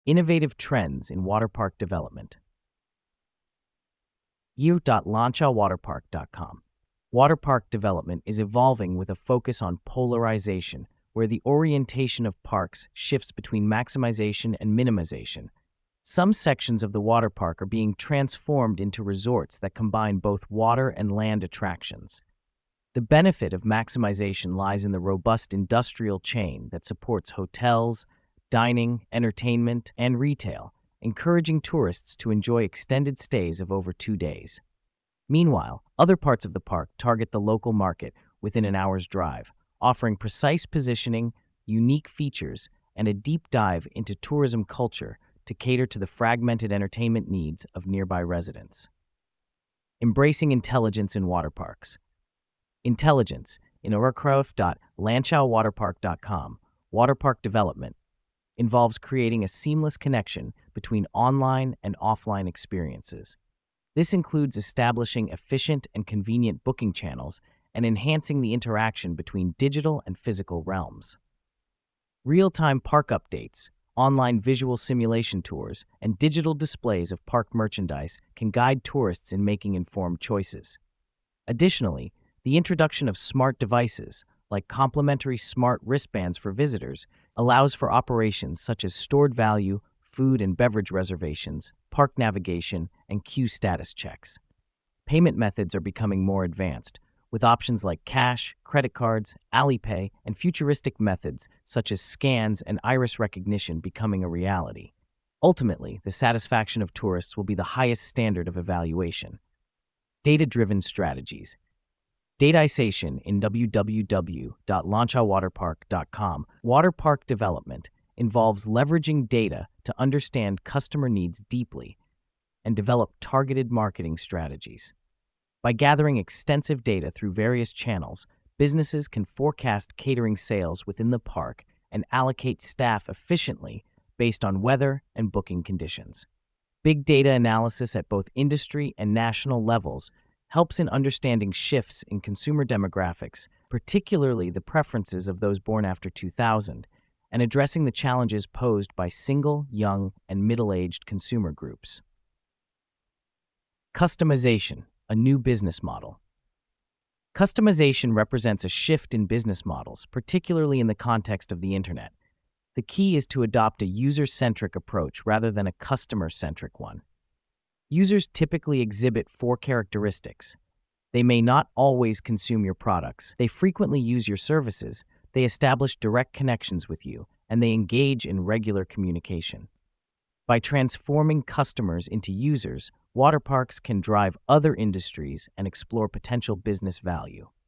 Innovative trends in water park development. you.launchawaterpark.com. Water park development is evolving with a focus on polarization, where the orientation of parks shifts between maximization and minimization. Some sections of the water park are being transformed into resorts that combine both water and land attractions. The benefit of maximization lies in the robust industrial chain that supports hotels, dining, entertainment, and retail, encouraging tourists to enjoy extended stays of over 2 days. Meanwhile, other parts of the park target the local market within an hour's drive, offering precise positioning, unique features, and a deep dive into tourism culture to cater to the fragmented entertainment needs of nearby residents. Embracing intelligence in water parks. Intelligence in Orakrov.lanchauwaterpark.com. Water park development involves creating a seamless connection between online and offline experiences. This includes establishing efficient and convenient booking channels and enhancing the interaction between digital and physical realms. Real-time park updates, online visual simulation tours, and digital displays of park merchandise can guide tourists in making informed choices. Additionally, the introduction of smart devices, like complimentary smart wristbands for visitors, allows for operations such as stored value, food and beverage reservations, park navigation, and queue status checks. Payment methods are becoming more advanced, with options like cash, credit cards, Alipay, and futuristic methods such as scans and iris recognition becoming a reality. Ultimately, the satisfaction of tourists will be the highest standard of evaluation. Data-driven strategies. Datization in www.launchawaterpark.com. Water park development involves leveraging data to understand customer needs deeply and develop targeted marketing strategies. By gathering extensive data through various channels, businesses can forecast catering sales within the park and allocate staff efficiently based on weather and booking conditions. Big data analysis at both industry and national levels helps in understanding shifts in consumer demographics, particularly the preferences of those born after 2000, and addressing the challenges posed by single, young, and middle-aged consumer groups. Customization, a new business model. Customization represents a shift in business models, particularly in the context of the internet. The key is to adopt a user-centric approach rather than a customer-centric one. Users typically exhibit 4 characteristics. They may not always consume your products. They frequently use your services. They establish direct connections with you, and they engage in regular communication. By transforming customers into users, water parks can drive other industries and explore potential business value.